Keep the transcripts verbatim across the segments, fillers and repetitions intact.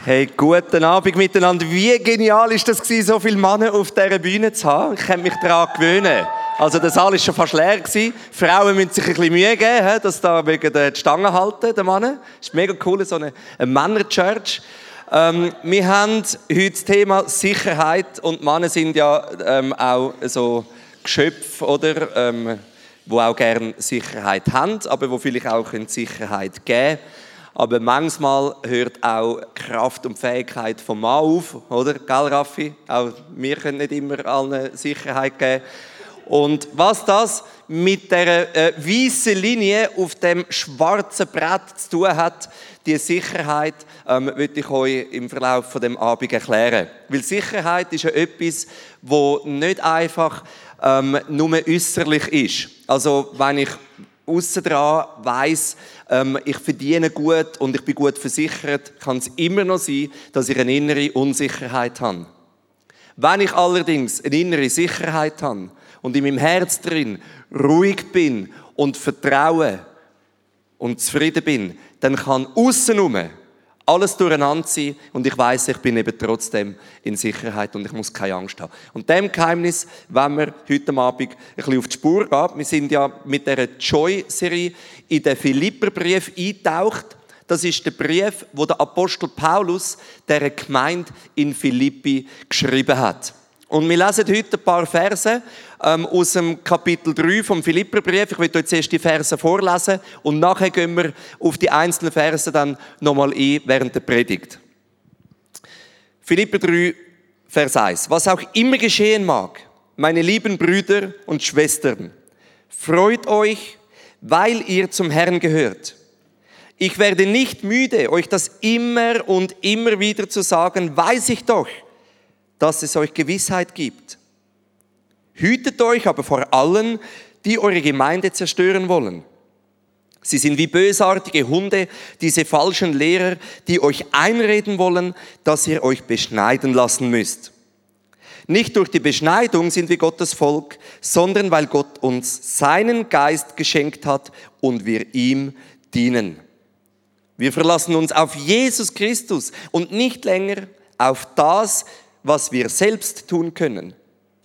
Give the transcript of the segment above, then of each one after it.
Hey, guten Abend miteinander. Wie genial ist das gewesen, so viele Männer auf dieser Bühne zu haben? Ich kann mich daran gewöhnen. Also der Saal war schon fast leer gewesen. Frauen müssen sich ein bisschen Mühe geben, dass da wegen der Stange halten, der Männer. Das ist mega cool, so eine, eine Männer-Church. Ähm, wir haben heute das Thema Sicherheit und Männer sind ja ähm, auch so Geschöpfe, oder? Ähm, die auch gerne Sicherheit haben, aber die vielleicht auch Sicherheit geben können. Aber manchmal hört auch die Kraft und Fähigkeit vom Mann auf, oder? Gell, Raffi? Auch wir können nicht immer allen Sicherheit geben. Und was das mit der äh, weißen Linie auf dem schwarzen Brett zu tun hat, die Sicherheit, ähm, würde ich euch im Verlauf von dem Abend erklären. Weil Sicherheit ist ja etwas, wo nicht einfach ähm, nur äußerlich ist. Also wenn ich aussen dran weiss, ähm, ich verdiene gut und ich bin gut versichert, kann es immer noch sein, dass ich eine innere Unsicherheit habe. Wenn ich allerdings eine innere Sicherheit habe und in meinem Herz drin ruhig bin und vertraue und zufrieden bin, dann kann außenrum alles durcheinander sein und ich weiss, ich bin eben trotzdem in Sicherheit und ich muss keine Angst haben. Und dem Geheimnis wollen wir heute Abend ein bisschen auf die Spur gehen. Wir sind ja mit dieser Joy-Serie in den Philipperbrief eingetaucht. Das ist der Brief, wo der Apostel Paulus der Gemeinde in Philippi geschrieben hat. Und wir lesen heute ein paar Verse ähm, aus dem Kapitel drei vom Philipperbrief. Ich werde euch zuerst die Verse vorlesen und nachher gehen wir auf die einzelnen Verse dann nochmal ein während der Predigt. Philipper drei, Vers eins. Was auch immer geschehen mag, meine lieben Brüder und Schwestern, freut euch, weil ihr zum Herrn gehört. Ich werde nicht müde, euch das immer und immer wieder zu sagen, weiß ich doch, dass es euch Gewissheit gibt. Hütet euch aber vor allen, die eure Gemeinde zerstören wollen. Sie sind wie bösartige Hunde, diese falschen Lehrer, die euch einreden wollen, dass ihr euch beschneiden lassen müsst. Nicht durch die Beschneidung sind wir Gottes Volk, sondern weil Gott uns seinen Geist geschenkt hat und wir ihm dienen. Wir verlassen uns auf Jesus Christus und nicht länger auf das, was wir selbst tun können.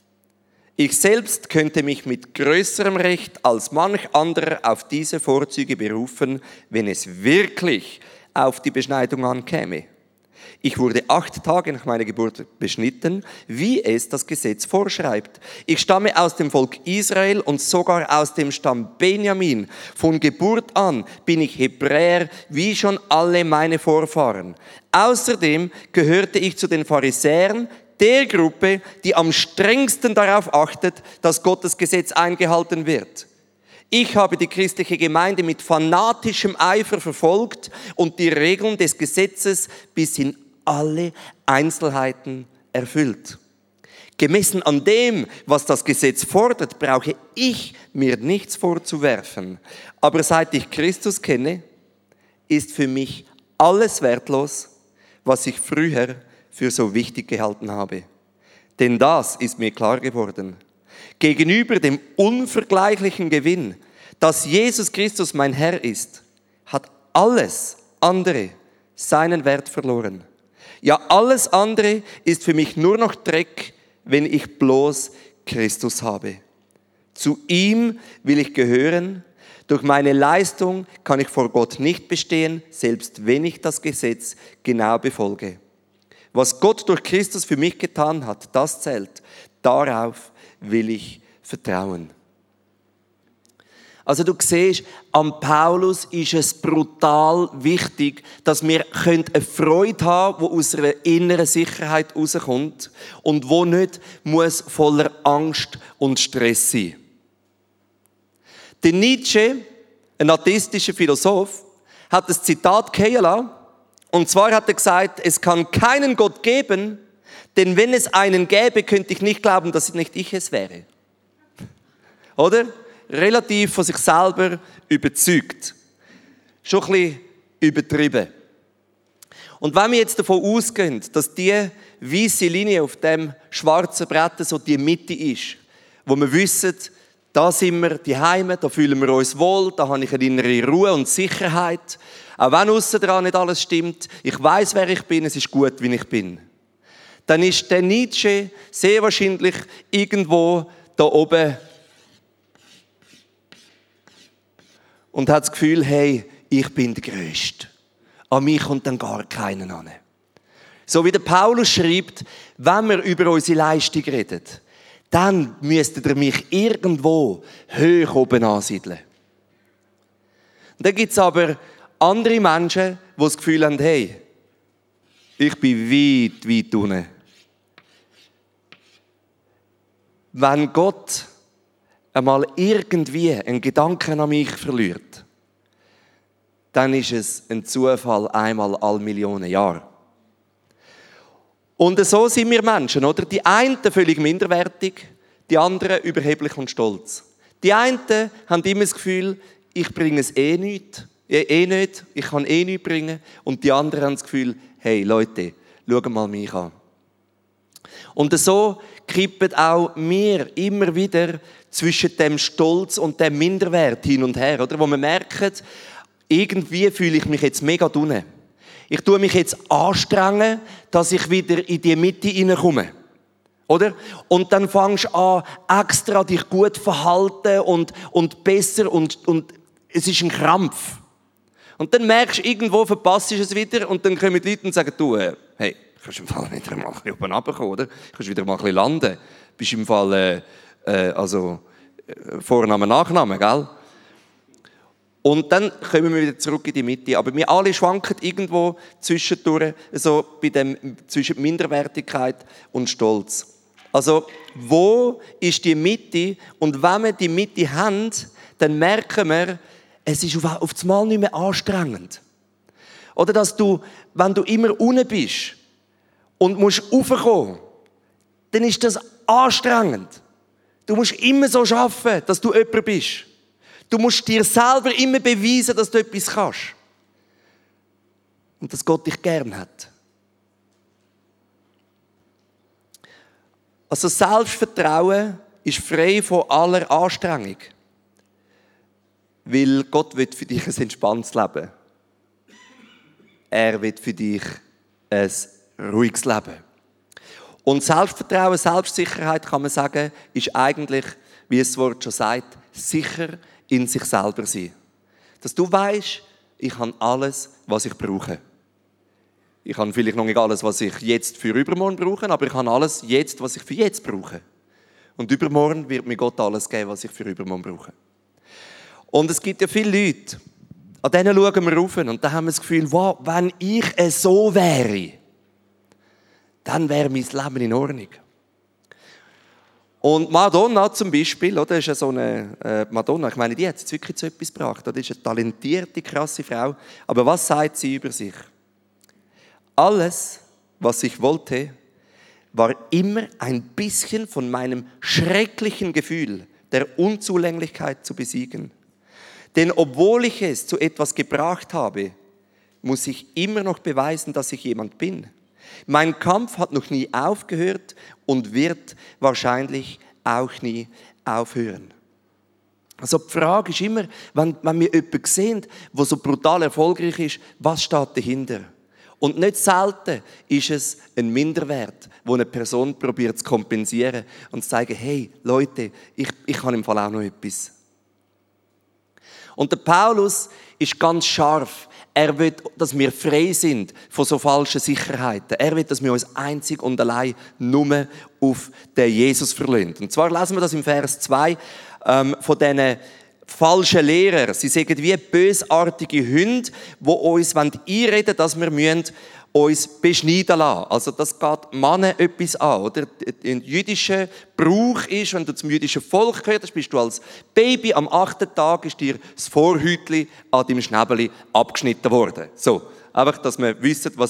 Ich selbst könnte mich mit größerem Recht als manch anderer auf diese Vorzüge berufen, wenn es wirklich auf die Beschneidung ankäme. Ich wurde acht Tage nach meiner Geburt beschnitten, wie es das Gesetz vorschreibt. Ich stamme aus dem Volk Israel und sogar aus dem Stamm Benjamin. Von Geburt an bin ich Hebräer, wie schon alle meine Vorfahren. Außerdem gehörte ich zu den Pharisäern, der Gruppe, die am strengsten darauf achtet, dass Gottes Gesetz eingehalten wird. Ich habe die christliche Gemeinde mit fanatischem Eifer verfolgt und die Regeln des Gesetzes bis in alle Einzelheiten erfüllt. Gemessen an dem, was das Gesetz fordert, brauche ich mir nichts vorzuwerfen. Aber seit ich Christus kenne, ist für mich alles wertlos, was ich früher für so wichtig gehalten habe. Denn das ist mir klar geworden. Gegenüber dem unvergleichlichen Gewinn, dass Jesus Christus mein Herr ist, hat alles andere seinen Wert verloren. Ja, alles andere ist für mich nur noch Dreck, wenn ich bloß Christus habe. Zu ihm will ich gehören. Durch meine Leistung kann ich vor Gott nicht bestehen, selbst wenn ich das Gesetz genau befolge. Was Gott durch Christus für mich getan hat, das zählt. Darauf will ich vertrauen. Also du siehst, an Paulus ist es brutal wichtig, dass wir eine Freude haben können, die aus einer inneren Sicherheit herauskommt und die nicht muss voller Angst und Stress sein. Der Nietzsche, ein atheistischer Philosoph, hat das Zitat fallen lassen. Und zwar hat er gesagt, es kann keinen Gott geben, denn wenn es einen gäbe, könnte ich nicht glauben, dass nicht ich es wäre. Oder? Relativ von sich selber überzeugt. Schon ein bisschen übertrieben. Und wenn wir jetzt davon ausgehen, dass die weisse Linie auf dem schwarzen Brett so die Mitte ist, wo wir wissen, Da sind wir die Heime, da fühlen wir uns wohl, da habe ich eine innere Ruhe und Sicherheit. Auch wenn aussen dran nicht alles stimmt, ich weiß, wer ich bin, es ist gut, wie ich bin. Dann ist der Nietzsche sehr wahrscheinlich irgendwo da oben und hat das Gefühl, hey, ich bin der Größte. An mich kommt dann gar keiner an. So wie der Paulus schreibt, wenn wir über unsere Leistung reden, dann müsstet ihr mich irgendwo hoch oben ansiedeln. Und dann gibt es aber andere Menschen, die das Gefühl haben, hey, ich bin weit, weit unten. Wenn Gott einmal irgendwie einen Gedanken an mich verliert, dann ist es ein Zufall einmal alle Millionen Jahre. Und so sind wir Menschen, oder? Die einen völlig minderwertig, die anderen überheblich und stolz. Die einen haben immer das Gefühl, ich bringe es eh nicht, eh nicht, ich kann eh nichts bringen. Und die anderen haben das Gefühl, hey Leute, schaut mal mich an. Und so kippen auch wir immer wieder zwischen dem Stolz und dem Minderwert hin und her, oder? Wo wir merken, irgendwie fühle ich mich jetzt mega unten. Ich tue mich jetzt anstrengen, dass ich wieder in die Mitte hineinkomme. Oder? Und dann fängst du an, extra dich gut zu verhalten und, und besser und, und es ist ein Krampf. Und dann merkst du, irgendwo verpasst du es wieder und dann kommen die Leute und sagen, du, äh, hey, kannst du im Fall wieder mal ein bisschen oben runterkommen, oder? Kannst wieder mal ein bisschen landen. Bist im Fall, äh, äh, also, äh, Vorname, Nachname, gell? Und dann kommen wir wieder zurück in die Mitte. Aber wir alle schwanken irgendwo zwischendurch, so bei dem, zwischen Minderwertigkeit und Stolz. Also, wo ist die Mitte? Und wenn wir die Mitte haben, dann merken wir, es ist auf, auf das Mal nicht mehr anstrengend. Oder dass du, wenn du immer unten bist und musst raufkommen, dann ist das anstrengend. Du musst immer so arbeiten, dass du jemand bist. Du musst dir selber immer beweisen, dass du etwas kannst. Und dass Gott dich gern hat. Also Selbstvertrauen ist frei von aller Anstrengung. Weil Gott will für dich ein entspanntes Leben. Er will für dich ein ruhiges Leben. Und Selbstvertrauen, Selbstsicherheit, kann man sagen, ist eigentlich, wie es das Wort schon sagt, sicher in sich selber sein. Dass du weißt, ich habe alles, was ich brauche. Ich habe vielleicht noch nicht alles, was ich jetzt für übermorgen brauche, aber ich habe alles jetzt, was ich für jetzt brauche. Und übermorgen wird mir Gott alles geben, was ich für übermorgen brauche. Und es gibt ja viele Leute, an denen schauen wir rauf und dann haben wir das Gefühl, wow, wenn ich so wäre, dann wäre mein Leben in Ordnung. Und Madonna zum Beispiel, oder, ist ja so eine äh, Madonna, ich meine, die hat jetzt wirklich zu etwas gebracht. Das ist eine talentierte, krasse Frau. Aber was sagt sie über sich? Alles, was ich wollte, war immer ein bisschen von meinem schrecklichen Gefühl der Unzulänglichkeit zu besiegen. Denn obwohl ich es zu etwas gebracht habe, muss ich immer noch beweisen, dass ich jemand bin. Mein Kampf hat noch nie aufgehört und wird wahrscheinlich auch nie aufhören. Also die Frage ist immer, wenn, wenn wir jemanden sehen, der so brutal erfolgreich ist, was steht dahinter? Und nicht selten ist es ein Minderwert, wo eine Person probiert zu kompensieren und zu sagen, hey Leute, ich, ich habe im Fall auch noch etwas. Und der Paulus ist ganz scharf. Er will, dass wir frei sind von so falschen Sicherheiten. Er will, dass wir uns einzig und allein nur auf den Jesus verlassen. Und zwar lesen wir das im Vers zwei ähm, von diesen falschen Lehrern. Sie sagen wie bösartige Hunde, die uns einreden wollen, dass wir uns beschneiden lassen. Also das geht Männer etwas an. Oder? Ein jüdischer Brauch ist, wenn du zum jüdischen Volk gehörst, bist du als Baby, am achten Tag ist dir das Vorhäutchen an deinem Schnäbeli abgeschnitten worden. So, einfach, dass wir wissen, was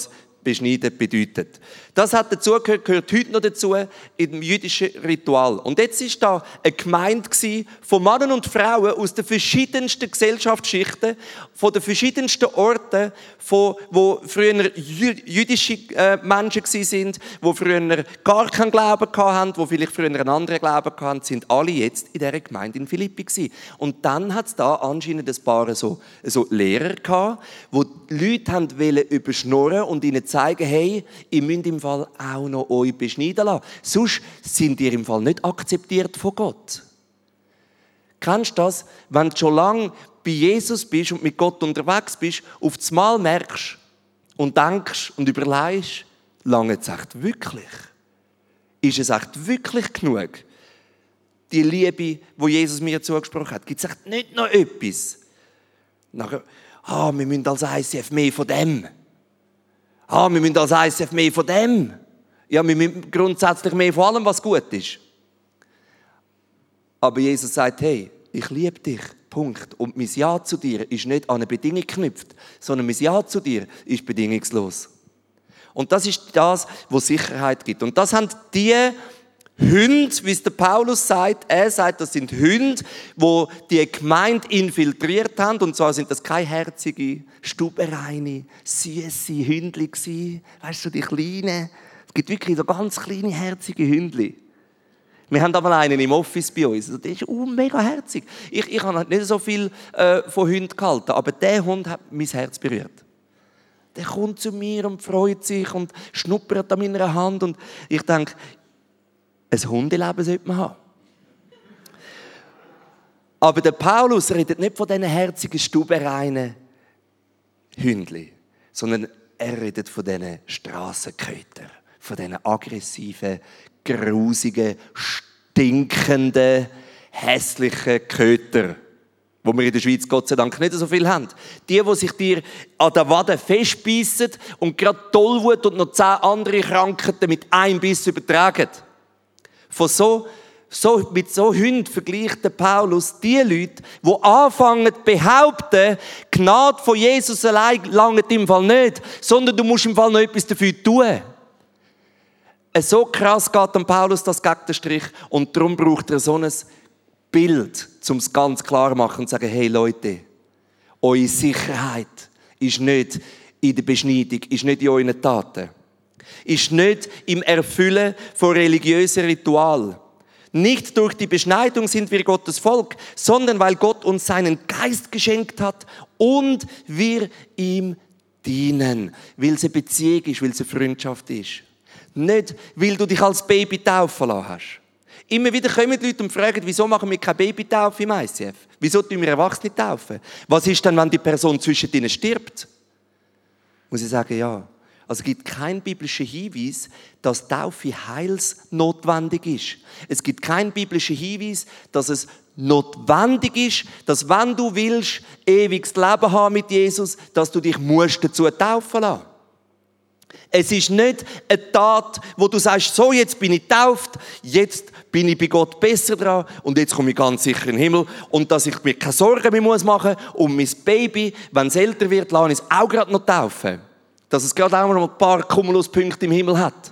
beschneiden bedeutet. Das hat dazu gehört, gehört heute noch dazu im jüdischen Ritual. Und jetzt war da eine Gemeinde von Männern und Frauen aus den verschiedensten Gesellschaftsschichten, von den verschiedensten Orten, von, wo früher jüdische äh, Menschen waren, die früher gar keinen Glauben hatten, die vielleicht früher einen anderen Glauben hatten, sind alle jetzt in dieser Gemeinde in Philippi gewesen. Und dann hat es da anscheinend ein paar so, so Lehrer gehabt, die die Leute haben wollen überschnurren und ihnen zeigen, hey, ihr müsst im Fall auch noch euch beschneiden lassen. Sonst sind ihr im Fall nicht akzeptiert von Gott. Kennst du das? Wenn du schon lange bei Jesus bist und mit Gott unterwegs bist, auf das Mal merkst und denkst und überlegst, lange es echt wirklich? Ist es echt wirklich genug? Die Liebe, die Jesus mir zugesprochen hat, gibt es echt nicht noch etwas? Nachher, ah, wir müssen als I C F mehr von dem. Ah, wir müssen als I C F mehr von dem. Ja, wir müssen grundsätzlich mehr von allem, was gut ist. Aber Jesus sagt, hey, ich liebe dich, Punkt. Und mein Ja zu dir ist nicht an eine Bedingung geknüpft, sondern mein Ja zu dir ist bedingungslos. Und das ist das, was Sicherheit gibt. Und das haben die Hunde, wie es der Paulus sagt, er sagt, das sind Hunde, die die Gemeinde infiltriert haben. Und zwar sind das keine herzige, stubenreine, süße Hündli gewesen. Weißt du, die kleinen. Es gibt wirklich so ganz kleine, herzige Hündli. Wir haben aber einen im Office bei uns. Der ist uh, mega herzig. Ich, ich habe nicht so viel äh, von Hunden gehalten, aber der Hund hat mein Herz berührt. Der kommt zu mir und freut sich und schnuppert an meiner Hand. Und ich denke, ein Hundeleben sollte man haben. Aber der Paulus redet nicht von diesen herzigen, stubenreinen Hündli, sondern er redet von diesen Strassenkötern, von diesen aggressiven, grusigen, stinkenden, hässlichen Kötern, wo wir in der Schweiz Gott sei Dank nicht so viel haben. Die, die sich dir an der Wade festbeissen und gerade Tollwut und noch zehn andere Krankheiten mit einem Biss übertragen. Von so, so, mit so Hunden vergleicht der Paulus die Leute, die anfangen zu behaupten, die Gnade von Jesus allein langt im Fall nicht, sondern du musst im Fall noch etwas dafür tun. So krass geht an Paulus das gegen den Strich und darum braucht er so ein Bild, um es ganz klar zu machen und zu sagen, hey Leute, eure Sicherheit ist nicht in der Beschneidung, ist nicht in euren Taten. Ist nicht im Erfüllen von religiösen Ritualen. Nicht durch die Beschneidung sind wir Gottes Volk, sondern weil Gott uns seinen Geist geschenkt hat und wir ihm dienen. Weil es eine Beziehung ist, weil es eine Freundschaft ist. Nicht, weil du dich als Baby taufen lassen hast. Immer wieder kommen die Leute und fragen, wieso machen wir keine Babytaufe im I C F? Wieso tun wir Erwachsene taufen? Was ist denn, wenn die Person zwischen ihnen stirbt? Muss ich sagen, ja. Also es gibt keinen biblischen Hinweis, dass Taufe heilsnotwendig ist. Es gibt keinen biblischen Hinweis, dass es notwendig ist, dass wenn du willst, ewiges Leben haben mit Jesus, dass du dich musst dazu taufen lassen. Es ist nicht eine Tat, wo du sagst, so, jetzt bin ich getauft, jetzt bin ich bei Gott besser dran und jetzt komme ich ganz sicher in den Himmel und dass ich mir keine Sorgen mehr machen muss um mein Baby, wenn es älter wird, lasse ich es auch gerade noch taufen. Dass es gerade auch noch ein paar Kumuluspunkte im Himmel hat.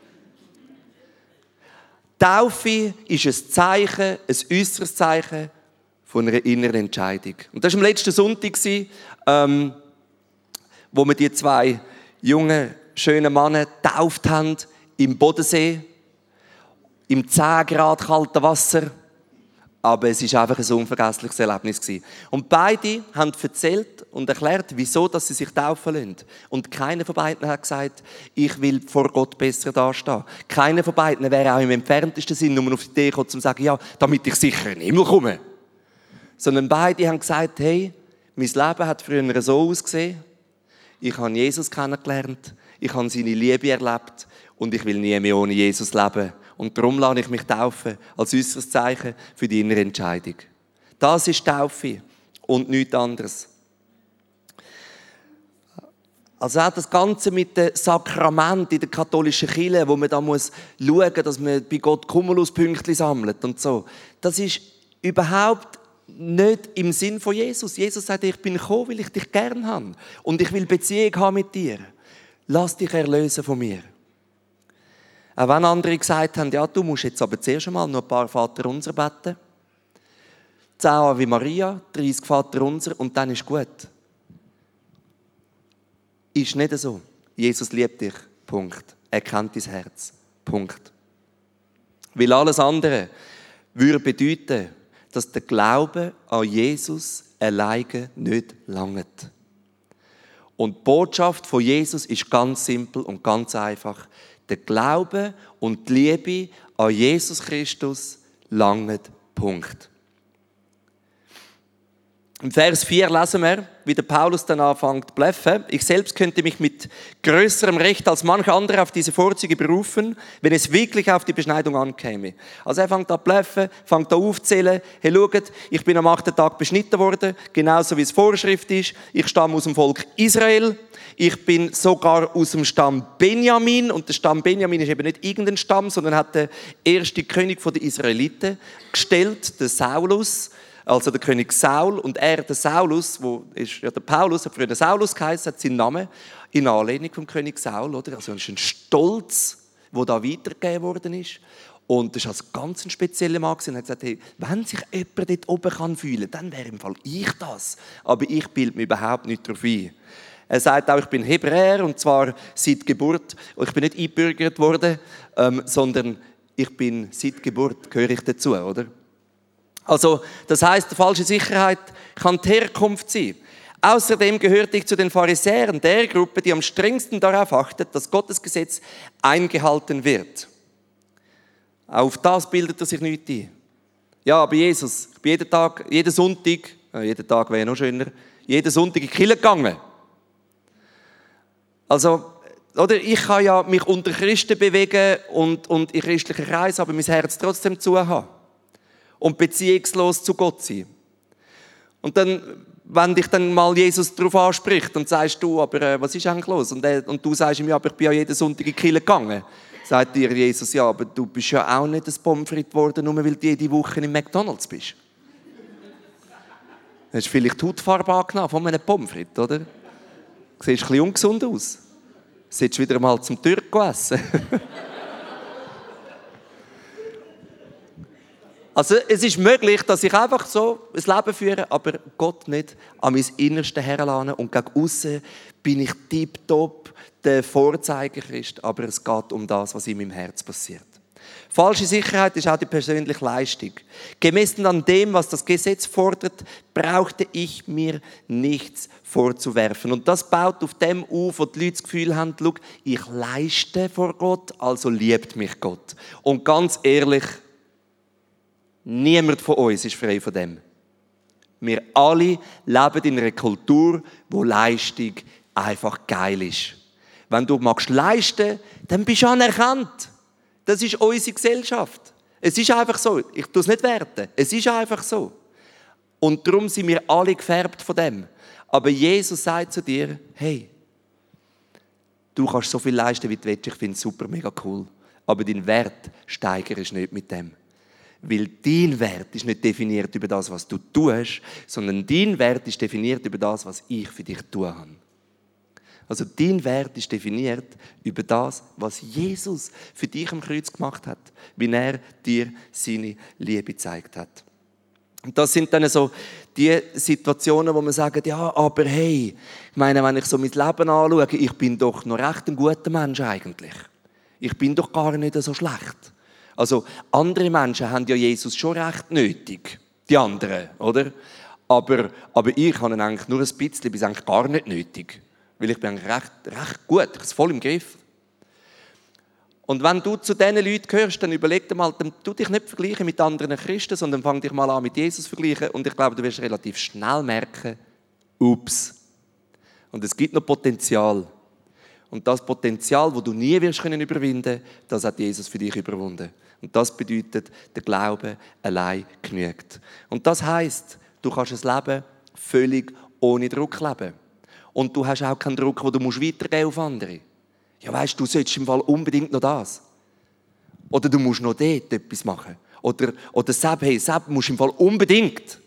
Taufe ist ein Zeichen, ein äußeres Zeichen von einer inneren Entscheidung. Und das war am letzten Sonntag, ähm, wo wir die zwei jungen, schönen Männer getauft haben im Bodensee, im zehn Grad kalten Wasser. Aber es war einfach ein unvergessliches Erlebnis. Und beide haben erzählt und erklärt, wieso dass sie sich taufen lassen. Und keiner von beiden hat gesagt, ich will vor Gott besser dastehen. Keiner von beiden wäre auch im entferntesten Sinn nur auf die Idee gekommen, um zu sagen, ja, damit ich sicher in den Himmel komme. Sondern beide haben gesagt, hey, mein Leben hat früher so ausgesehen. Ich habe Jesus kennengelernt, ich habe seine Liebe erlebt und ich will nie mehr ohne Jesus leben. Und darum lasse ich mich taufen, als äußeres Zeichen für die innere Entscheidung. Das ist Taufe und nichts anderes. Also auch das Ganze mit dem Sakrament in der katholischen Kirche, wo man da muss schauen, dass man bei Gott Kumuluspunkte sammelt und so. Das ist überhaupt nicht im Sinn von Jesus. Jesus sagt, ich bin gekommen, weil ich dich gern habe. Und ich will Beziehung haben mit dir. lass dich erlösen von mir. Auch wenn andere gesagt haben, ja, du musst jetzt aber zuerst einmal noch ein paar Vaterunser beten. zehn Ave Maria, dreißig Vaterunser und dann ist gut. Ist nicht so. Jesus liebt dich. Punkt. Er kennt dein Herz. Punkt. Weil alles andere würde bedeuten, dass der Glaube an Jesus alleine nicht langt. Und die Botschaft von Jesus ist ganz simpel und ganz einfach. Der Glaube und die Liebe an Jesus Christus langt. Punkt. Im Vers vier lesen wir, wie der Paulus dann anfängt zu bluffen. Ich selbst könnte mich mit größerem Recht als manch andere auf diese Vorzüge berufen, wenn es wirklich auf die Beschneidung ankäme. Also er fängt an zu bluffen, fängt an aufzuzählen. Hey, schaut, ich bin am achten Tag beschnitten worden, genauso wie es Vorschrift ist. Ich stamme aus dem Volk Israel. Ich bin sogar aus dem Stamm Benjamin. Und der Stamm Benjamin ist eben nicht irgendein Stamm, sondern hat der erste König der Israeliten gestellt, der Saulus. Also der König Saul, und er, der Saulus, wo ist ja der Paulus, hat früher Saulus geheißen, hat seinen Namen in Anlehnung vom König Saul, oder? Also es ist ein Stolz, der da weitergegeben worden ist. Und das war also ganz ein spezieller Mann und hat gesagt, hey, wenn sich jemand dort oben kann fühlen kann, dann wäre im Fall ich das. Aber ich bilde mir überhaupt nicht darauf ein. Er sagt auch, ich bin Hebräer, und zwar seit Geburt. Ich bin nicht eingebürgert worden, ähm, sondern ich bin seit Geburt, gehöre ich dazu, oder? Also, das heisst, falsche Sicherheit kann die Herkunft sein. Außerdem gehörte ich zu den Pharisäern, der Gruppe, die am strengsten darauf achtet, dass Gottes Gesetz eingehalten wird. Auf das bildet er sich nicht ein. Ja, aber Jesus, ich bin jeden Tag, jeden Sonntag, äh, jeden Tag wäre noch schöner, jeden Sonntag in die Kirche gegangen. Also, oder ich kann ja mich unter Christen bewegen und, und in christlichen Kreisen, aber mein Herz trotzdem zu haben. Und beziehungslos zu Gott sein. Und dann, wenn dich dann mal Jesus darauf anspricht und sagst du, aber äh, was ist eigentlich los? Und, äh, und du sagst ihm, ja, aber ich bin ja jeden Sonntag in die Kirche gegangen. Sagt dir Jesus, ja, aber du bist ja auch nicht ein Pommes frites geworden, nur weil du jede Woche im McDonald's bist. Du hast vielleicht die Hautfarbe angenommen von einem Pommes frites, oder? Du siehst ein bisschen ungesund aus. Solltest wieder mal zum Türk essen. Also es ist möglich, dass ich einfach so ein Leben führe, aber Gott nicht an mein Innerste heranlasse. Und gegen aussen bin ich tipptopp der Vorzeigerchrist, aber es geht um das, was in meinem Herz passiert. Falsche Sicherheit ist auch die persönliche Leistung. Gemessen an dem, was das Gesetz fordert, brauchte ich mir nichts vorzuwerfen. Und das baut auf dem auf, wo die Leute das Gefühl haben, schau, ich leiste vor Gott, also liebt mich Gott. Und ganz ehrlich, niemand von uns ist frei von dem. Wir alle leben in einer Kultur, wo Leistung einfach geil ist. Wenn du magst leisten, dann bist du anerkannt. Das ist unsere Gesellschaft. Es ist einfach so. Ich tue es nicht werten. Es ist einfach so. Und darum sind wir alle gefärbt von dem. Aber Jesus sagt zu dir, hey, du kannst so viel leisten, wie du willst. Ich finde es super, mega cool. Aber dein Wert steigerst nicht mit dem. Weil dein Wert ist nicht definiert über das, was du tust, sondern dein Wert ist definiert über das, was ich für dich tun habe. Also dein Wert ist definiert über das, was Jesus für dich am Kreuz gemacht hat, wie er dir seine Liebe gezeigt hat. Und das sind dann so die Situationen, wo man sagt, ja, aber hey, ich meine, wenn ich so mein Leben anschaue, ich bin doch noch recht ein guter Mensch eigentlich. Ich bin doch gar nicht so schlecht. Also andere Menschen haben ja Jesus schon recht nötig, die anderen, oder? Aber, aber ich habe ihn eigentlich nur ein bisschen bis eigentlich gar nicht nötig, weil ich bin eigentlich recht, recht gut, ich bin voll im Griff. Und wenn du zu diesen Leuten gehörst, dann überleg dir mal, dann tu dich nicht vergleichen mit anderen Christen, sondern fang dich mal an mit Jesus zu vergleichen und ich glaube, du wirst relativ schnell merken, ups. Und es gibt noch Potenzial. Und das Potenzial, das du nie wirst können überwinden, das hat Jesus für dich überwunden. Und das bedeutet, der Glaube allein genügt. Und das heisst, du kannst ein Leben völlig ohne Druck leben. Und du hast auch keinen Druck, den du weitergeben musst auf andere. Ja, weisst du, du solltest im Fall unbedingt noch das. Oder du musst noch dort etwas machen. Oder, oder Sepp, hey, Sepp, musst im Fall unbedingt.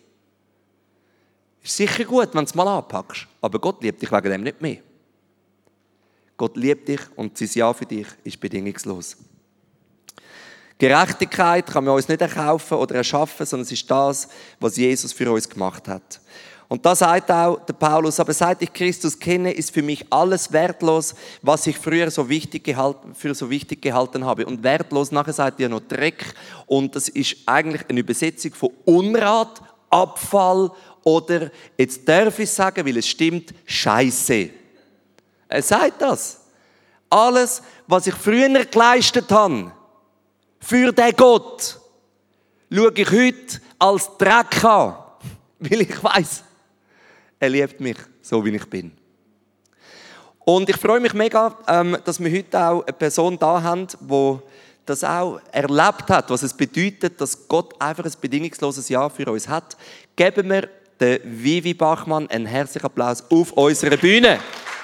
Ist sicher gut, wenn du es mal anpackst. Aber Gott liebt dich wegen dem nicht mehr. Gott liebt dich und sein Ja für dich ist bedingungslos. Gerechtigkeit kann man uns nicht erkaufen oder erschaffen, sondern es ist das, was Jesus für uns gemacht hat. Und da sagt auch der Paulus, aber seit ich Christus kenne, ist für mich alles wertlos, was ich früher so wichtig gehalten, für so wichtig gehalten habe. Und wertlos, nachher sagt ihr noch Dreck. Und das ist eigentlich eine Übersetzung von Unrat, Abfall oder, jetzt darf ich sagen, weil es stimmt, Scheiße. Er sagt das. Alles, was ich früher geleistet habe, für den Gott, schaue ich heute als Dreck an. Weil ich weiss, er liebt mich, so wie ich bin. Und ich freue mich mega, dass wir heute auch eine Person da haben, die das auch erlebt hat, was es bedeutet, dass Gott einfach ein bedingungsloses Ja für uns hat. Geben wir der Vivi Bachmann einen herzlichen Applaus auf unserer Bühne.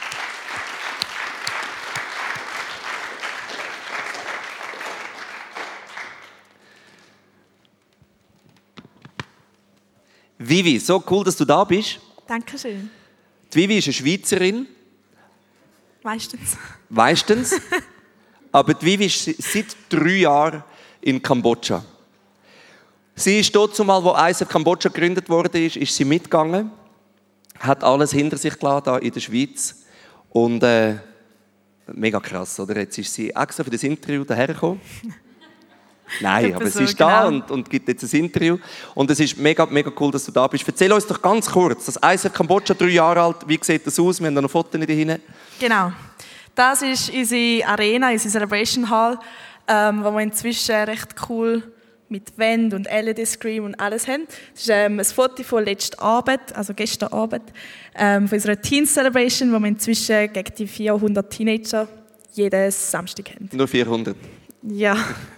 Vivi, so cool, dass du da bist. Dankeschön. Die Vivi ist eine Schweizerin. Meistens. Meistens. Aber die Vivi ist seit drei Jahren in Kambodscha. Sie ist dort zumal, wo I S F Kambodscha gegründet wurde, ist, ist sie mitgegangen, hat alles hinter sich gelassen, hier in der Schweiz. Und äh, mega krass, oder? Jetzt ist sie extra für das Interview daher gekommen. Nein, aber sie ist da und, und gibt jetzt ein Interview. Und es ist mega, mega cool, dass du da bist. Erzähl uns doch ganz kurz, das I S F Kambodscha, drei Jahre alt, wie sieht das aus? Wir haben da noch Fotos da hinten. Genau. Das ist unsere Arena, unsere Celebration Hall, ähm, wo wir inzwischen recht cool mit Wänden und L E D-Screen und alles haben. Das ist ähm, ein Foto von letzten Abend, also gestern Abend, ähm, von unserer Teen Celebration, wo wir inzwischen gegen die vierhundert Teenager jeden Samstag haben. Nur vierhundert? Ja.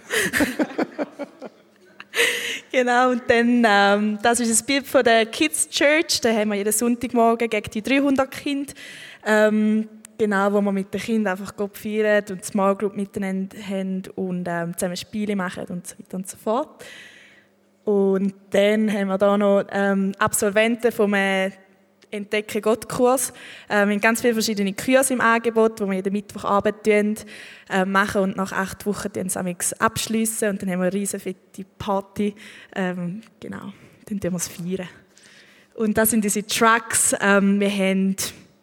Genau, und dann, ähm, das ist ein Bild von der Kids Church, da haben wir jeden Sonntagmorgen gegen die dreihundert Kinder, ähm, genau, wo wir mit den Kindern einfach Gott feiern und Small Group miteinander haben und ähm, zusammen Spiele machen und so weiter und so fort. Und dann haben wir da noch ähm, Absolventen vom äh, Entdecke Gott-Kurs. Ähm, wir haben ganz viele verschiedene Kurse im Angebot, die wir jeden Mittwochabend tun, äh, machen und nach acht Wochen dann abschliessen und dann haben wir eine riesen fette Party. Ähm, genau, dann tun wir es feiern. Und das sind diese Trucks. Ähm, wir haben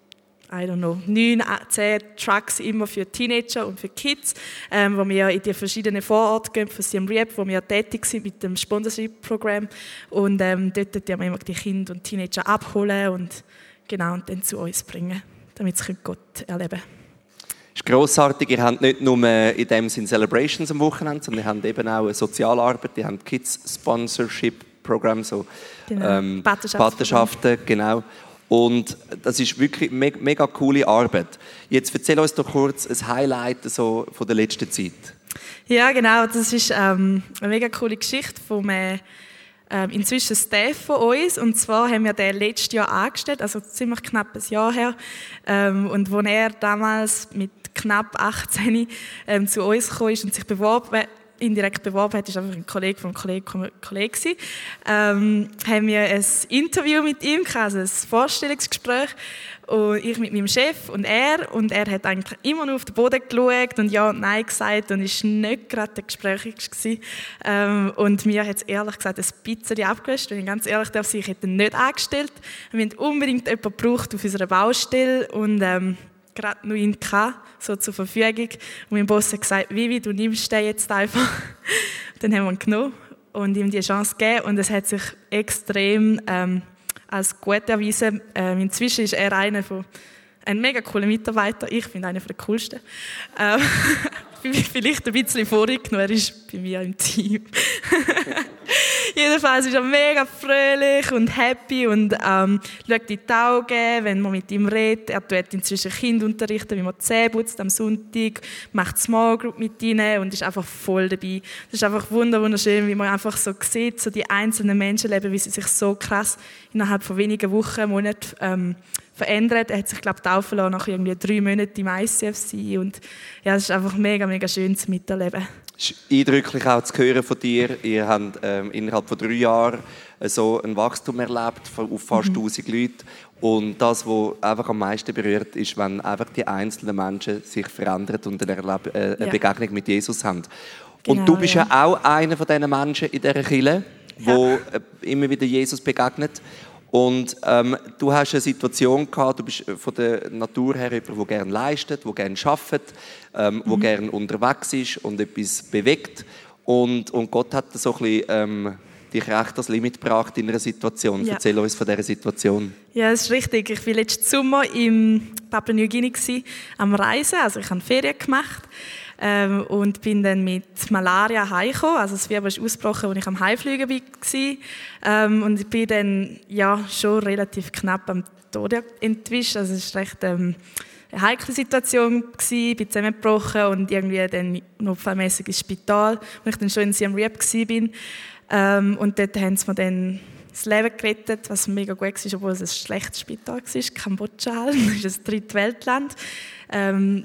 I don't know, neun, zehn Trucks immer für Teenager und für Kids, ähm, wo wir in die verschiedenen Vororte gehen, für Siem Reap, wo wir tätig sind mit dem Sponsorship-Programm. Und ähm, dort tun wir immer die Kinder und Teenager abholen und, genau, und dann zu uns bringen, damit sie Gott erleben können. Das ist grossartig. Ihr habt nicht nur in dem Sinn Celebrations am Wochenende, sondern ihr habt eben auch eine Sozialarbeit, ihr habt Kids-Sponsorship-Programm, so genau. ähm, Patenschaften, genau. Und das ist wirklich eine mega coole Arbeit. Jetzt erzähl uns doch kurz ein Highlight so von der letzten Zeit. Ja, genau. Das ist ähm, eine mega coole Geschichte vom äh, inzwischen Staff von uns. Und zwar haben wir den letztes Jahr angestellt, also ziemlich knapp ein Jahr her. Ähm, und als er damals mit knapp achtzehn ähm, zu uns gekommen ist und sich beworben indirekt beworben hat, ist einfach ein Kollege von einem Kollegen, Kollege ähm, haben wir ein Interview mit ihm gehabt, also ein Vorstellungsgespräch, und ich mit meinem Chef und er, und er hat eigentlich immer nur auf den Boden geschaut und ja und nein gesagt und ist nicht gerade der Gespräch gewesen. Ähm, und mir hat es ehrlich gesagt ein bisschen abgelöscht, wenn ich ganz ehrlich darf sein, ich hätte ihn nicht angestellt. Wir haben unbedingt jemanden gebraucht auf unserer Baustelle und ähm, gerade nur ihn hatte, so zur Verfügung. Und mein Boss hat gesagt, Vivi, du nimmst den jetzt einfach. Dann haben wir ihn genommen und ihm die Chance gegeben. Und es hat sich extrem ähm, als gut erwiesen. Ähm, inzwischen ist er einer von, ein mega cooler Mitarbeiter. Ich finde einer der coolsten. Ähm, vielleicht ein bisschen vorgenommen, er ist bei mir im Team. Jedenfalls ist er mega fröhlich und happy und ähm, schaut in die Augen, wenn man mit ihm redet. Er tut inzwischen Kinder unterrichten, wie man die Zähne putzt am Sonntag, macht Small Group mit ihnen und ist einfach voll dabei. Das ist einfach wunderschön, wie man einfach so sieht, so die einzelnen Menschenleben, wie sie sich so krass innerhalb von wenigen Wochen, Monaten ähm, verändert. Er hat sich, glaube ich, taufen lassen nach irgendwie drei Monaten im I C F C und ja, es ist einfach mega, mega schön zu miterleben. Es ist eindrücklich auch zu hören von dir. Ihr habt ähm, innerhalb von drei Jahren so ein Wachstum erlebt auf fast mhm. tausend Leute. Und das, was einfach am meisten berührt, ist, wenn einfach die einzelnen Menschen sich verändern und eine, Erleb- äh, eine ja. Begegnung mit Jesus haben. Genau, und du bist ja. ja auch einer von diesen Menschen in dieser Kirche, ja. wo immer wieder Jesus begegnet. Und ähm, du hast eine Situation gehabt, du bist von der Natur her jemand, der gerne leistet, der gerne arbeitet, ähm, mhm. der gerne unterwegs ist und etwas bewegt. Und, und Gott hat so ein bisschen, ähm, dich recht das Limit gebracht in einer Situation. Ja. Erzähl uns von dieser Situation. Ja, das ist richtig. Ich war letzten Sommer in Papua Neuguinea am Reisen, also ich habe Ferien gemacht. Ähm, und bin dann mit Malaria heimgekommen. Also das Fieber ist ausgebrochen, als ich am Heimfliegen war. Ähm, und ich bin dann ja, schon relativ knapp am Tod entwischt. Also es war recht ähm, eine heikle Situation gewesen, bin zusammengebrochen und irgendwie dann notfallmäßig ins Spital, wo ich dann schon in Siem Reap war. Ähm, und dort haben sie mir dann das Leben gerettet, was mega gut war, obwohl es ein schlechtes Spital war. Kambodscha, das ist ein Drittweltland. Ähm,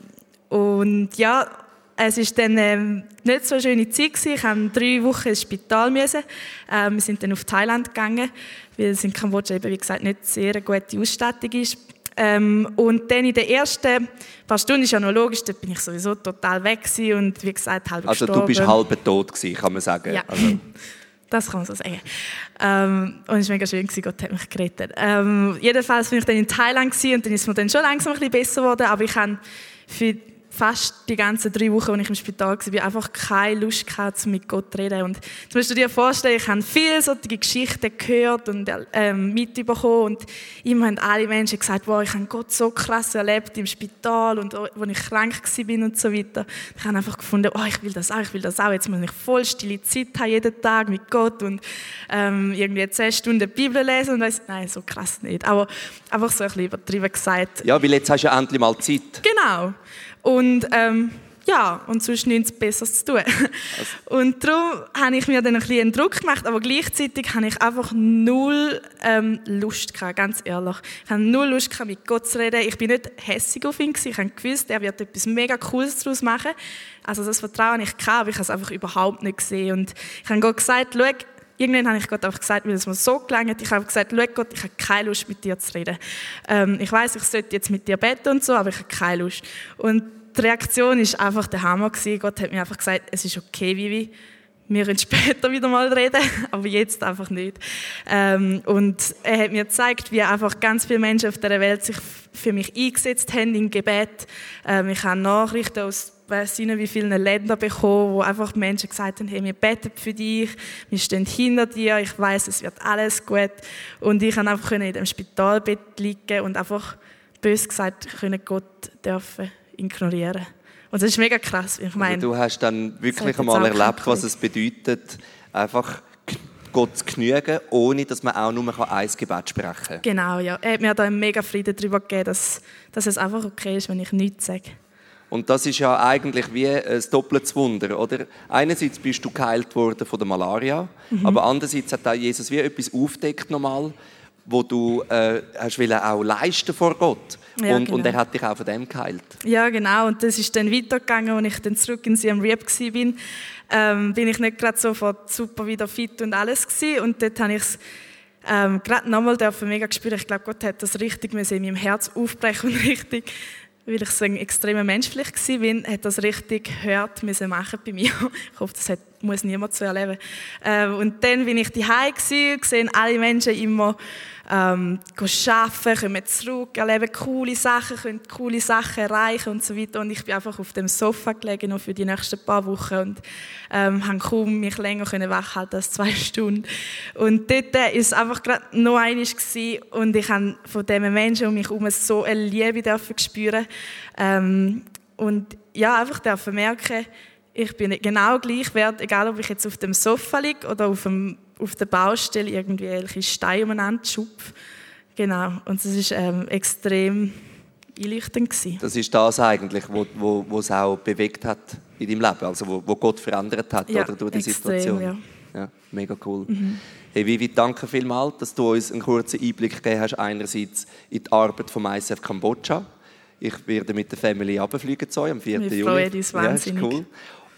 und ja, es war dann ähm, nicht so eine schöne Zeit gewesen. Ich musste drei Wochen ins Spital müssen. Ähm, wir sind dann auf Thailand gegangen, weil es in Kambodscha eben, wie gesagt, nicht sehr eine gute Ausstattung ist. Ähm, und dann in den ersten paar Stunden, ist ja noch logisch, da bin ich sowieso total weg gewesen und wie gesagt, halb also gestorben. Also du bist halb tot gewesen, kann man sagen. Ja, also. Das kann man so sagen. Ähm, und es war mega schön, Gott hat mich gerettet. Ähm, jedenfalls war ich dann in Thailand gewesen, und dann ist es mir dann schon langsam ein bisschen besser geworden, aber ich habe für fast die ganzen drei Wochen, als ich im Spital war, einfach keine Lust gehabt, mit Gott zu reden. Und du musst dir vorstellen, ich habe viele solche Geschichten gehört und ähm, mitbekommen. Und immer haben alle Menschen gesagt, wow, ich habe Gott so krass erlebt im Spital und als ich krank war und so weiter. Ich habe einfach gefunden, oh, ich will das auch, ich will das auch. Jetzt muss ich voll stille Zeit haben, jeden Tag mit Gott und ähm, irgendwie zehn Stunden Bibel lesen. Und weiss, nein, so krass nicht. Aber einfach so ein bisschen übertrieben gesagt. Ja, weil jetzt hast du ja endlich mal Zeit. Genau. Und ähm, ja, und sonst nichts Besseres zu tun. Also. Und darum habe ich mir dann ein bisschen einen Druck gemacht, aber gleichzeitig habe ich einfach null ähm, Lust gehabt, ganz ehrlich. Ich habe null Lust gehabt, mit Gott zu reden. Ich bin nicht hässig auf ihn gewesen. Ich habe gewusst, er wird etwas mega Cooles daraus machen. Also das Vertrauen ich hatte, aber ich habe es einfach überhaupt nicht gesehen. Und ich habe Gott gesagt, schau, irgendwann habe ich Gott einfach gesagt, weil es mir so gelangt. Ich habe gesagt, schau Gott, ich habe keine Lust, mit dir zu reden. Ähm, ich weiss, ich sollte jetzt mit dir beten und so, aber ich habe keine Lust. Und die Reaktion war einfach der Hammer gewesen. Gott hat mir einfach gesagt, es ist okay, Vivi. Wir können später wieder mal reden, aber jetzt einfach nicht. Ähm, und er hat mir gezeigt, wie einfach ganz viele Menschen auf dieser Welt sich für mich eingesetzt haben im Gebet. Ähm, ich habe Nachrichten aus weiss nicht wie vielen Ländern bekommen, wo einfach Menschen gesagt haben, hey, wir beten für dich, wir stehen hinter dir, ich weiss, es wird alles gut. Und ich konnte einfach in dem Spitalbett liegen und einfach, bös gesagt, Gott dürfen ignorieren. Und das ist mega krass. Ich meine, also du hast dann wirklich einmal erlebt, was es bedeutet, einfach Gott zu genügen, ohne dass man auch nur ein Gebet sprechen kann. Genau, ja. Er hat mir da einen mega Frieden darüber gegeben, dass, dass es einfach okay ist, wenn ich nichts sage. Und das ist ja eigentlich wie ein doppeltes Wunder, oder? Einerseits bist du geheilt worden von der Malaria, mhm. aber andererseits hat auch Jesus wie etwas aufgedeckt nochmal, wo du äh, hast wollen auch leisten vor Gott. Ja, und, genau. und er hat dich auch von dem geheilt. Ja, genau. Und das ist dann weitergegangen, als ich dann zurück in Siem Reap war. Ähm, bin ich nicht gerade sofort super wieder fit und alles gewesen. Und dort habe ich es ähm, gerade nochmal mega gespürt. Ich glaube, Gott hat das richtig in meinem Herz aufbrechen und richtig, weil ich so ein extremer Mensch vielleicht war, hat das richtig gehört müssen machen bei mir. Ich hoffe, das hat, muss niemand so erleben. Ähm, und dann bin ich daheim gsi, gesehen alle Menschen immer ähm, arbeiten, kommen zurück, erleben coole Sachen, können coole Sachen erreichen und so weiter. Und ich bin einfach auf dem Sofa gelegen noch für die nächsten paar Wochen und ähm, habe kaum mich länger wach halten als zwei Stunden. Und dort war es einfach gerade noch einmal gewesen, und ich habe von diesen Menschen um mich herum so eine Liebe dürfen spüren. Ähm, und ja, einfach dürfen merken, ich bin genau gleich wert, egal ob ich jetzt auf dem Sofa liege oder auf, dem, auf der Baustelle irgendwie welche Steine umeinander schupfe. Genau, und das war ähm, extrem einleuchtend gewesen. Das ist das eigentlich, was wo, wo es auch bewegt hat in deinem Leben, also wo, wo Gott verändert hat, ja, oder, durch die extrem, Situation. Ja. Ja, mega cool. Mhm. Hey Vivi, danke vielmals, dass du uns einen kurzen Einblick gegeben hast, einerseits in die Arbeit vom I C F Kambodscha. Ich werde mit der Family runterfliegen zu euch am vierten Juli. Wir freuen uns wahnsinnig. Ja, ist cool.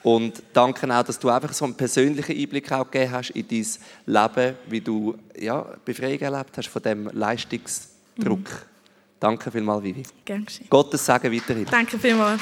Und danke auch, dass du einfach so einen persönlichen Einblick auch gegeben hast in dein Leben, wie du ja, Befreiung erlebt hast von diesem Leistungsdruck. Mhm. Danke vielmals, Vivi. Gern geschehen. Gottes Segen weiterhin. Danke vielmals.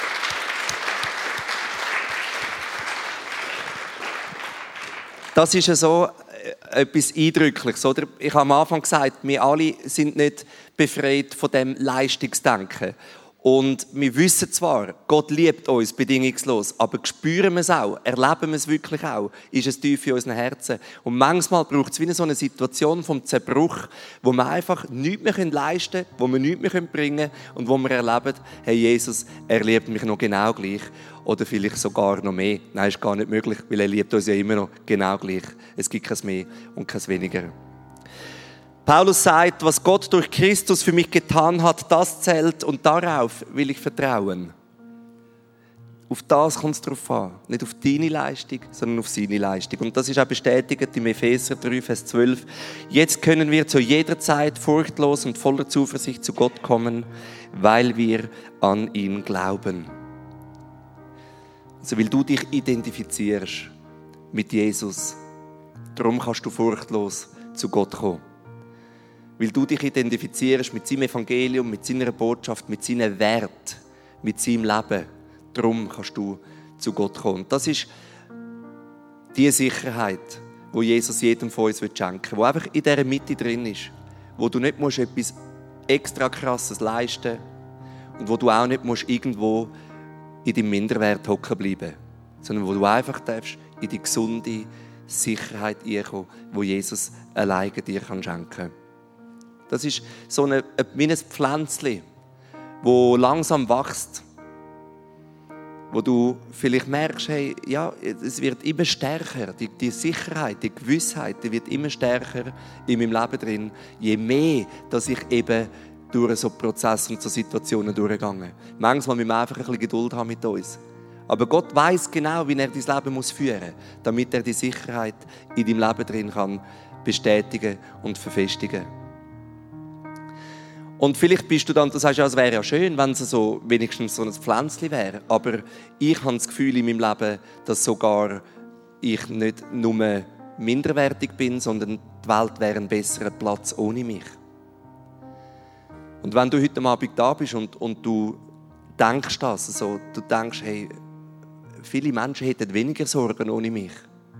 Das ist ja so etwas Eindrückliches. Oder? Ich habe am Anfang gesagt, wir alle sind nicht befreit von dem Leistungsdenken. Und wir wissen zwar, Gott liebt uns bedingungslos, aber spüren wir es auch, erleben wir es wirklich auch, ist es tief in unseren Herzen. Und manchmal braucht es wie so eine Situation vom Zerbruch, wo wir einfach nichts mehr leisten können, wo wir nichts mehr bringen können und wo wir erleben, hey Jesus, er liebt mich noch genau gleich oder vielleicht sogar noch mehr. Nein, ist gar nicht möglich, weil er liebt uns ja immer noch genau gleich. Es gibt kein Mehr und kein Weniger. Paulus sagt, was Gott durch Christus für mich getan hat, das zählt und darauf will ich vertrauen. Auf das kommt es drauf an. Nicht auf deine Leistung, sondern auf seine Leistung. Und das ist auch bestätigt im Epheser drei, Vers zwölf. Jetzt können wir zu jeder Zeit furchtlos und voller Zuversicht zu Gott kommen, weil wir an ihn glauben. Also weil du dich identifizierst mit Jesus. Darum kannst du furchtlos zu Gott kommen. Weil du dich identifizierst mit seinem Evangelium, mit seiner Botschaft, mit seinen Werten, mit seinem Leben. Darum kannst du zu Gott kommen. Und das ist die Sicherheit, die Jesus jedem von uns schenken will, die einfach in dieser Mitte drin ist. Wo du nicht musst etwas extra Krasses leisten musst und wo du auch nicht musst irgendwo in deinem Minderwert hocken bleiben, sondern wo du einfach darfst in die gesunde Sicherheit einkommen, die Jesus alleine dir schenken kann. Das ist so eine, wie ein Pflänzchen, das langsam wächst. Wo du vielleicht merkst, hey, ja, es wird immer stärker. Die, die Sicherheit, die Gewissheit, die wird immer stärker in meinem Leben drin. Je mehr, dass ich eben durch so Prozesse und so Situationen durchgehe. Manchmal müssen wir einfach ein bisschen Geduld haben mit uns. Aber Gott weiss genau, wie er dein Leben muss führen muss, damit er die Sicherheit in deinem Leben drin kann bestätigen und verfestigen. Und vielleicht bist du dann, du sagst ja, es wäre ja schön, wenn es so wenigstens so ein Pflänzchen wäre. Aber ich habe das Gefühl in meinem Leben, dass sogar ich nicht nur minderwertig bin, sondern die Welt wäre ein besserer Platz ohne mich. Und wenn du heute Abend da bist und, und du denkst das, also, du denkst, hey, viele Menschen hätten weniger Sorgen ohne mich.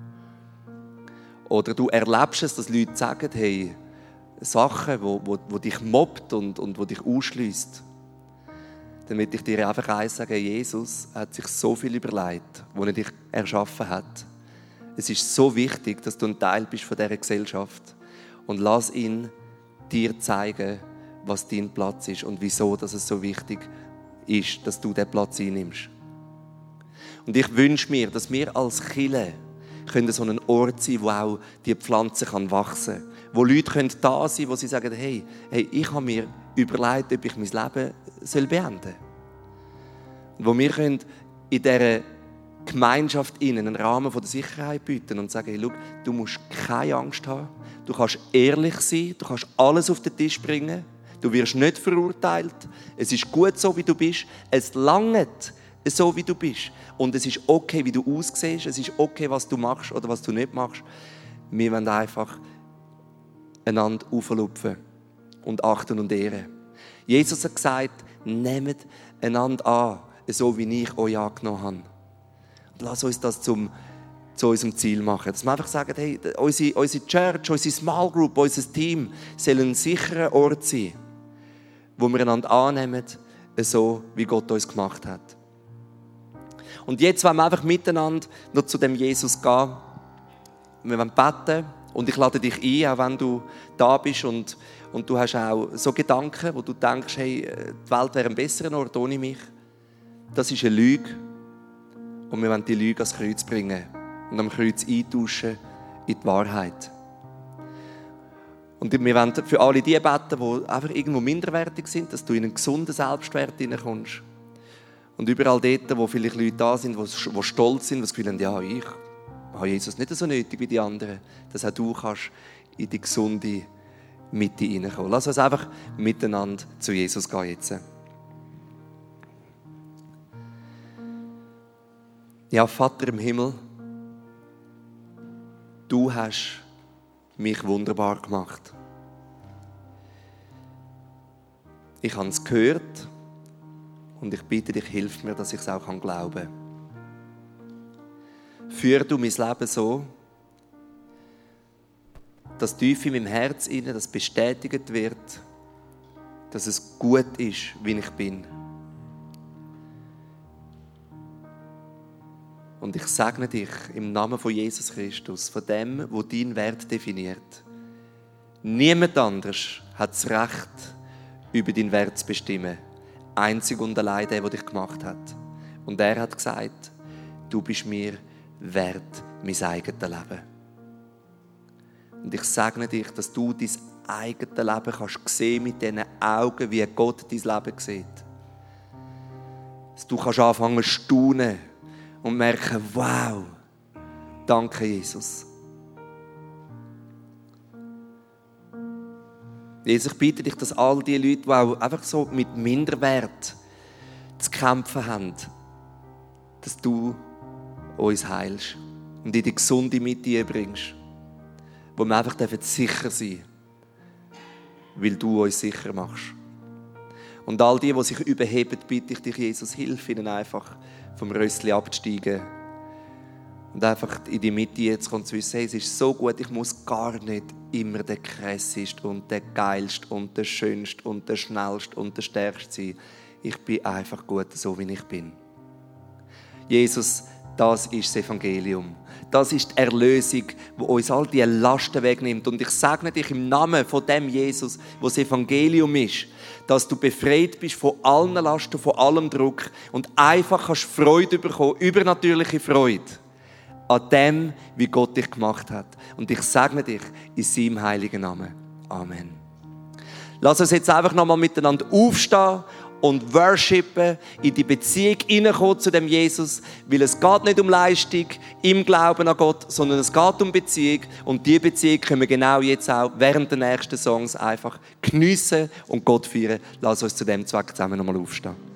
Oder du erlebst es, dass Leute sagen, hey, Sachen, wo, wo, wo dich mobbt und, und wo dich ausschliesst, dann möchte ich dir einfach eins sagen, Jesus hat sich so viel überlegt, wo er dich erschaffen hat. Es ist so wichtig, dass du ein Teil bist von dieser Gesellschaft. Und lass ihn dir zeigen, was dein Platz ist und wieso dass es so wichtig ist, dass du diesen Platz einnimmst. Und ich wünsche mir, dass wir als Kirche können so ein Ort sein, wo auch die Pflanze kann wachsen kann. Wo Leute können da sein können, wo sie sagen, hey, hey, ich habe mir überlegt, ob ich mein Leben soll beenden soll. Und wo wir können in dieser Gemeinschaft ihnen einen Rahmen der Sicherheit bieten und sagen, hey, schau, du musst keine Angst haben, du kannst ehrlich sein, du kannst alles auf den Tisch bringen, du wirst nicht verurteilt, es ist gut so, wie du bist, es langt so, wie du bist. Und es ist okay, wie du aussiehst, es ist okay, was du machst oder was du nicht machst. Wir wollen einfach einander auflupfen und achten und ehren. Jesus hat gesagt, nehmt einander an, so wie ich euch angenommen habe. Und lass uns das zum, zu unserem Ziel machen. Dass wir einfach sagen, hey, unsere, unsere Church, unsere Small Group, unser Team soll ein sicherer Ort sein, wo wir einander annehmen, so wie Gott uns gemacht hat. Und jetzt wollen wir einfach miteinander noch zu dem Jesus gehen. Wir wollen beten. Und ich lade dich ein, auch wenn du da bist und, und du hast auch so Gedanken, wo du denkst, hey, die Welt wäre ein besserer Ort ohne mich. Das ist eine Lüge. Und wir wollen die Lüge ans Kreuz bringen und am Kreuz eintauschen in die Wahrheit. Und wir wollen für alle die beten, die einfach irgendwo minderwertig sind, dass du in einen gesunden Selbstwert hineinkommst. Und überall dort, wo vielleicht Leute da sind, die stolz sind, die das Gefühl haben, ja, ich habe Jesus nicht so nötig wie die anderen, dass auch du kannst in die gesunde Mitte hineinkommen. Lass uns einfach miteinander zu Jesus gehen jetzt. Ja, Vater im Himmel, du hast mich wunderbar gemacht. Ich habe es gehört und ich bitte dich, hilf mir, dass ich es auch glauben kann. Führ du mein Leben so, dass tief in meinem Herz inne das bestätigt wird, dass es gut ist, wie ich bin. Und ich segne dich im Namen von Jesus Christus, von dem, wo deinen Wert definiert. Niemand anders hat das Recht, über deinen Wert zu bestimmen. Einzig und allein der, der dich gemacht hat. Und er hat gesagt, du bist mir wert, mein eigenes Leben. Und ich segne dich, dass du dein eigenes Leben kannst sehen mit diesen Augen, wie Gott dein Leben sieht. Dass du kannst anfangen zu staunen und merken, wow, danke Jesus. Jesus, ich bitte dich, dass all die Leute, die auch einfach so mit Minderwert zu kämpfen haben, dass du uns heilst und in die gesunde Mitte bringst, wo wir einfach sicher sein dürfen, weil du uns sicher machst. Und all die, die sich überheben, bitte ich dich, Jesus, hilf ihnen einfach, vom Rössli abzusteigen und einfach in die Mitte jetzt kommen zu wissen, hey, es ist so gut, ich muss gar nicht immer der krasseste und der geilste und der schönste und der schnellste und der stärkste sein. Ich bin einfach gut, so wie ich bin. Jesus, das ist das Evangelium. Das ist die Erlösung, die uns all diese Lasten wegnimmt. Und ich segne dich im Namen von dem Jesus, wo das Evangelium ist, dass du befreit bist von allen Lasten, von allem Druck und einfach kannst Freude bekommen, übernatürliche Freude an dem, wie Gott dich gemacht hat. Und ich segne dich in seinem heiligen Namen. Amen. Lass uns jetzt einfach nochmal miteinander aufstehen und worshipen, in die Beziehung hineinkommen zu dem Jesus, weil es geht nicht um Leistung im Glauben an Gott, sondern es geht um Beziehung und diese Beziehung können wir genau jetzt auch während der nächsten Songs einfach geniessen und Gott feiern. Lass uns zu dem Zweck zusammen nochmal aufstehen.